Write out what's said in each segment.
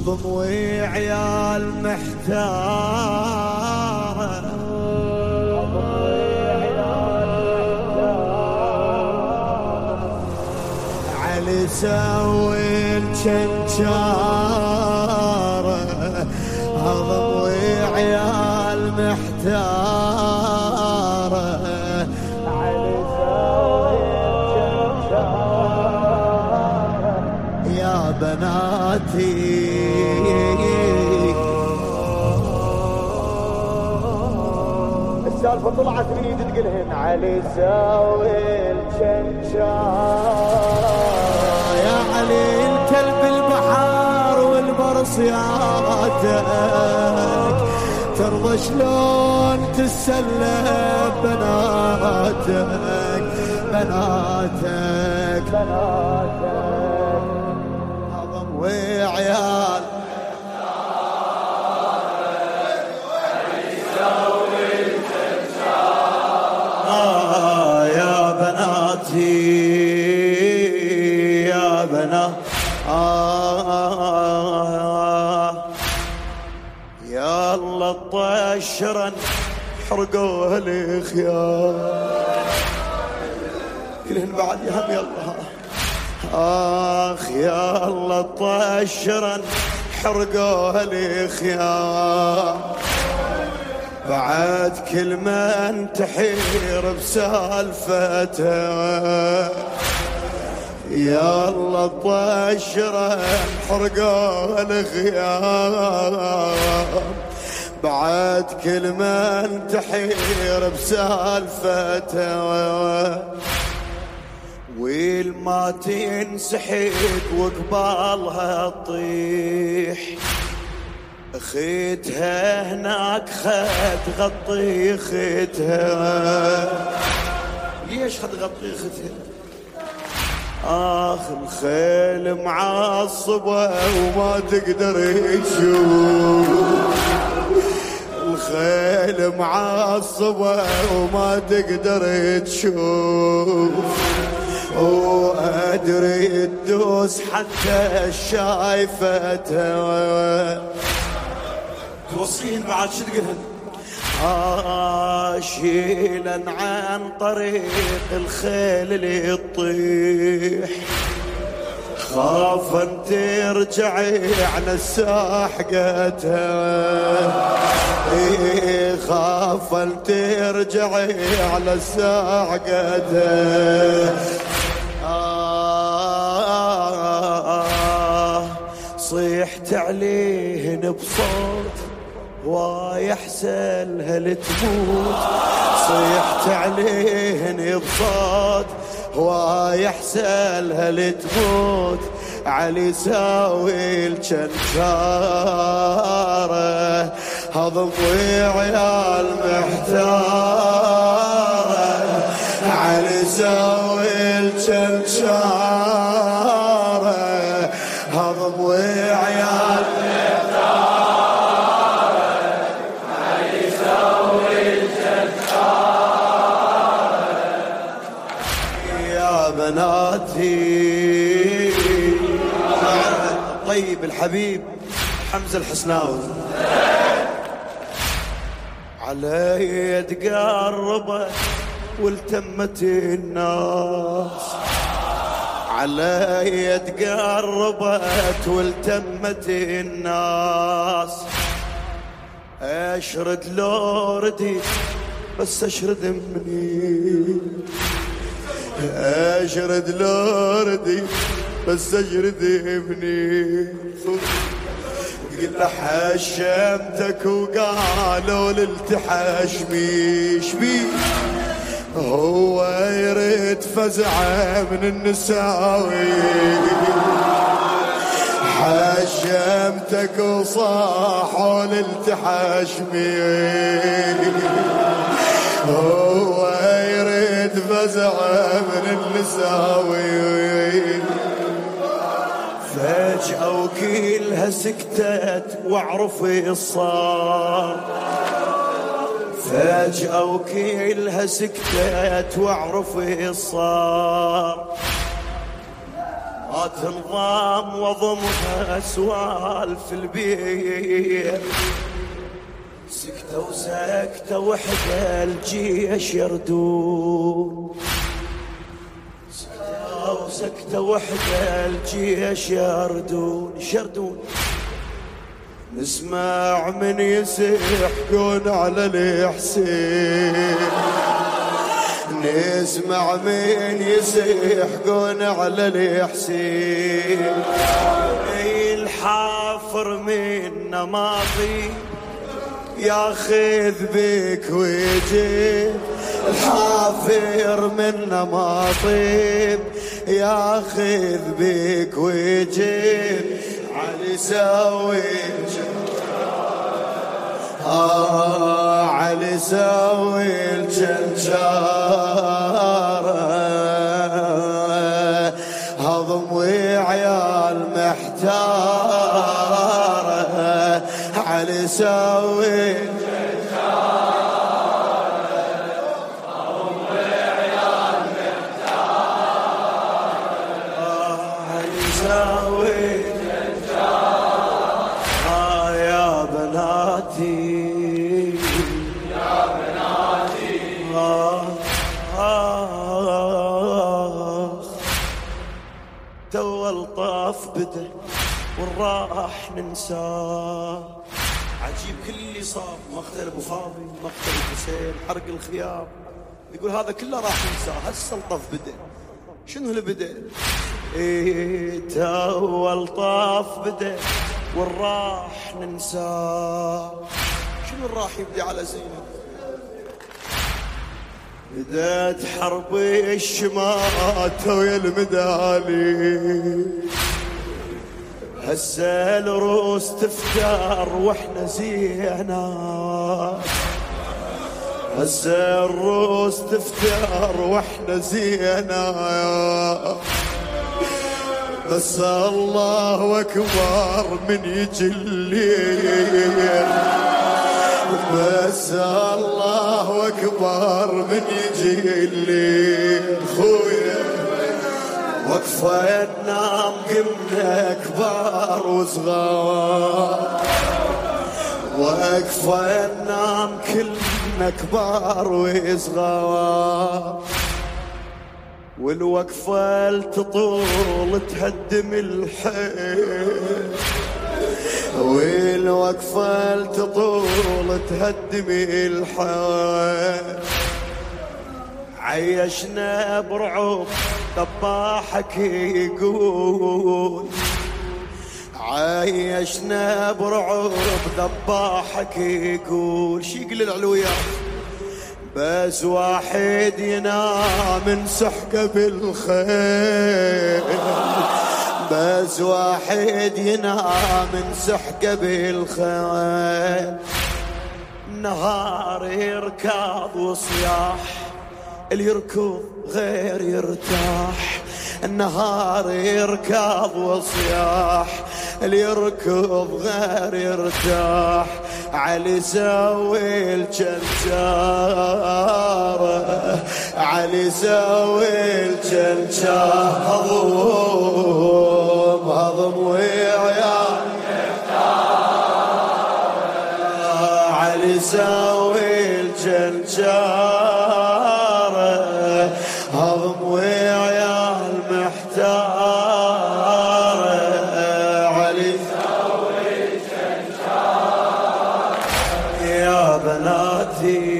هضم وعيال محتارة علي سوي الشنشارة هضم وعيال محتارة علي سوي الشنشارة يا بناتي السالفة طلعت من ايد تقلهن علي سوي الشنشارة يا علي الكلب البحار والبرصياتك ترضى شلون تسلى بناتك بناتك هضم وعيال يا بناتي يا بنات يا الله طشرا حرقوها الخيار كلهن بعد يا هم يلا آخ يا الله طشرا حرقوها الخيار بعد كل من تحير بسالفته يا الله طشرا حرقوها الخيار بعد كل من تحير بسالفته ويل ما تنسحب وقبالها تطيح خيتها هناك خد غطي خيتها ليش خد غطي خيتها الخيل معصبة وما تقدر تشوف الخيل معصبة وما تقدر تشوف وأدري تدوس حتى شايفتها توصين بعد شو تقولن شيلا عن طريق الخيل اللي تطيح خاف ان ترجعي على ساحقتها خاف ان ترجعي على ساحقتها صيحت عليهن بصوت ويحسلها لتموت صيحت عليهن بصوت ويحسلها لتموت علي ساوي الشنشارة هضم وعيال محتارة علي ساوي الشنشارة هضم وعيال بناتي طيب الحبيب حمزة الحسناوي علي تقربت والتمت الناس علي تقربت والتمت الناس اشرد لو ردي بس اشرد مني اشرد لوردي بس اشرد ابني قلت حشمتك وقالوا للتحشمي شبي هو يريد فزعه من النساوي حشمتك وصاحوا للتحشمي هو يريد فزعه من النساوي فجأة وكلها سكتت واعرف الصار فجأة وكلها سكتت واعرف الصار لا تنضام وضمها سوالف البيت، سكتة وسكتة وحدة الجيش يردون، سكتة وسكتة وحدة الجيش يردون. نسمع من يسحقون على الحسين، نسمع من يسحقون على الحسين، الحافر من نماطي ياخذ بك ويجيب، الحافر من نماطي ياخذ بك ويجيب، علي سوي علي سوي الجنجارة، هضم وعيال محتارة، علي سوي الجنجارة، هضم وعيال محتارة، علي سوي الجنجارة، يا بناتي تو الطاف بدا والراح ننساه، عجيب كل اللي صار، مقتل ابو فاضل، مقتل الحسين، حرق الخيام، يقول هذا كله راح ننساه، هسه الطاف بدا. شنو اللي بدا؟ تو الطاف بدا والراح ننساه. شنو الراح يبدي على زينب؟ بدات حرب الشماتة ويا المدالي، هسه الروس تفتر واحنا زينات، هسه الروس تفتر واحنا زينات، بس الله اكبر من يجي الليل، بس الله اكبر من يجي الليل. خويا وقفه ننام قمنا كبار وصغار، وقفه ننام كلنا كبار وصغار، والوقفه تطول تهدم الحيل، والوقفة تطول تهدم الحياة، عيشنا برعب ذباحك يقول، عيشنا برعب ذباحك يقول. شي يقول العلويات؟ بس واحد ينام نسحقه بالخيل، بس واحد ينام نسحقه بالخيل، النهار يركض وصياح، اللي يركض غير يرتاح، النهار يركض وصياح، اللي يركض غير يرتاح، علي سوي الجنجارة، علي سوي الجنجارة، هضم وعيال محتارة، علي سوي الجنجارة، هضم وعيال محتارة، علي سوي الجنجارة، يا بناتي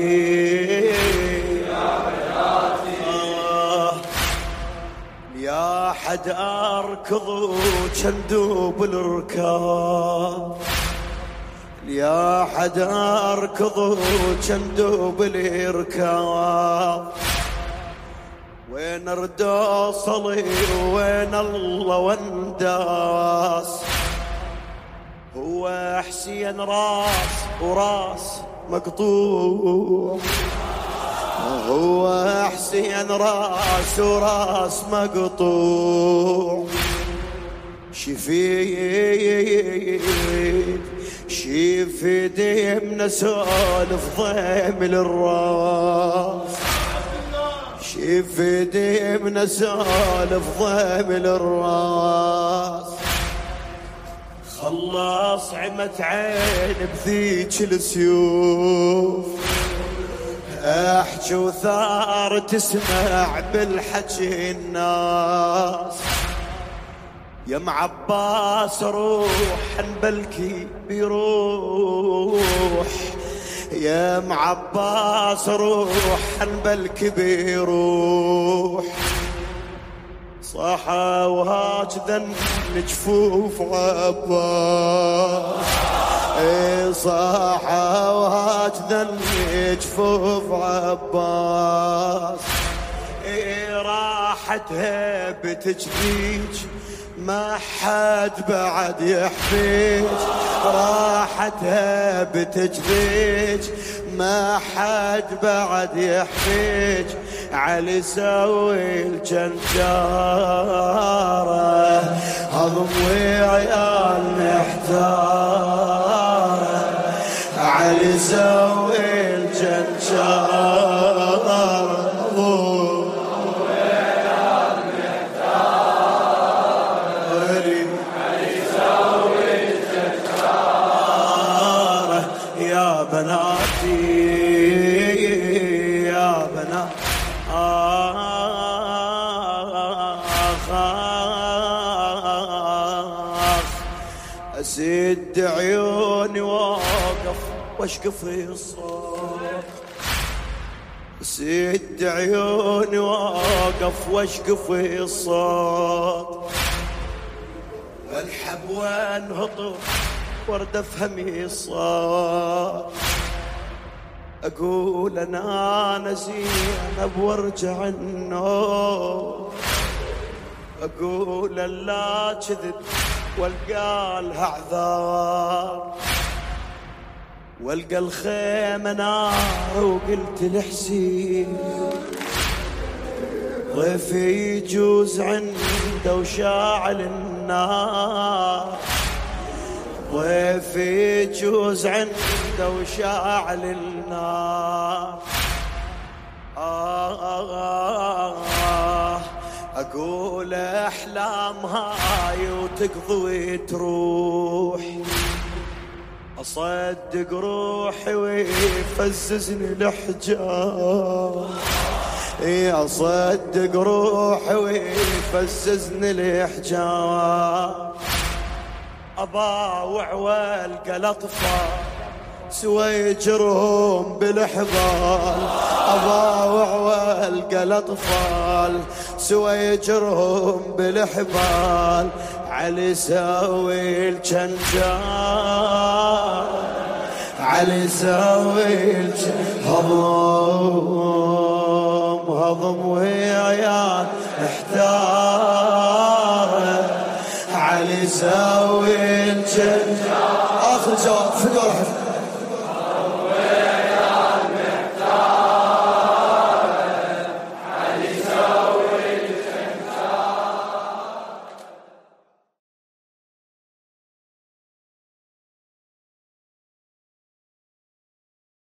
يا حد اركض وشندوب الركاب، يا حد اركض وشندوب الركاب، وين ارد اوصلي وين الله وانداس، هو حسين راس وراس مقطوع، هو حسين راس وراس مقطوع، شفيد شفيد من سولف ضيم الراس، يفدي من اسولف ضمن الراس. خلاص عمت عين بذيك السيوف، احجي وثار تسمع بالحكي الناس. يا معباس روح بلكي بيروح، يا معباس روح بلكي بيروح. صاحا وهاجدا جفوف عباس، صاحا وهاجدا جفوف عباس. راحتها بتجديج ما حد بعد يحفيج، راحتها بتجديج ما حد بعد يحفيج. علي سوي الجنجارة هضم وعيال محتارة، علي سوي الجنجارة بناتي يا بنات. أسد عيوني واقف واشقف الصوت، أسد عيوني واقف واشقف الصوت. الحب وانهطر ورد افهمي الصوت، اقول انا زينب وارجع النوم، اقول لا كذب والقى لها اعذار، والقى الخيمه نار وقلت لحسين ضيفي يجوز عنده وشاعل النار، ضيفي يجوز عنده وشاعل النار. أقول أحلام هاي وتقضي تروح، أصدق روحي ويفززني الحجاب، أصدق روحي ويفززني الحجاب. أباوع والقى الأطفال سويجرهم بالحبال، أباوع والقى الأطفال سويجرهم بالحبال. علي سوي الجنجال، علي سوي هضم وعيال احتار. علي سوي